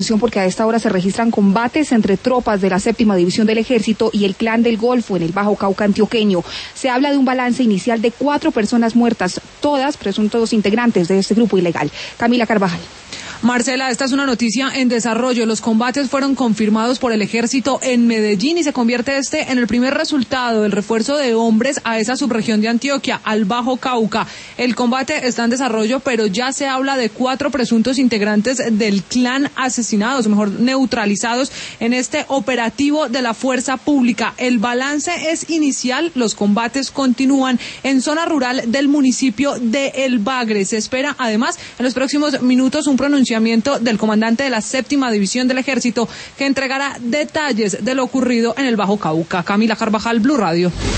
Porque a esta hora se registran combates entre tropas de la 7ª División del Ejército y el Clan del Golfo en el Bajo Cauca antioqueño. Se habla de un balance inicial de 4 personas muertas, todas presuntos integrantes de este grupo ilegal. Camila Carvajal. Marcela, esta es una noticia en desarrollo. Los combates fueron confirmados por el ejército en Medellín y se convierte en el primer resultado del refuerzo de hombres a esa subregión de Antioquia, al Bajo Cauca. El combate está en desarrollo, pero ya se habla de 4 presuntos integrantes del clan asesinados, o mejor neutralizados, en este operativo de la fuerza pública. El balance es inicial, los combates continúan en zona rural del municipio de El Bagre. Se espera, además, en los próximos minutos un pronunciamiento del comandante de la 7ª División del Ejército que entregará detalles de lo ocurrido en el Bajo Cauca. Camila Carvajal, Blue Radio.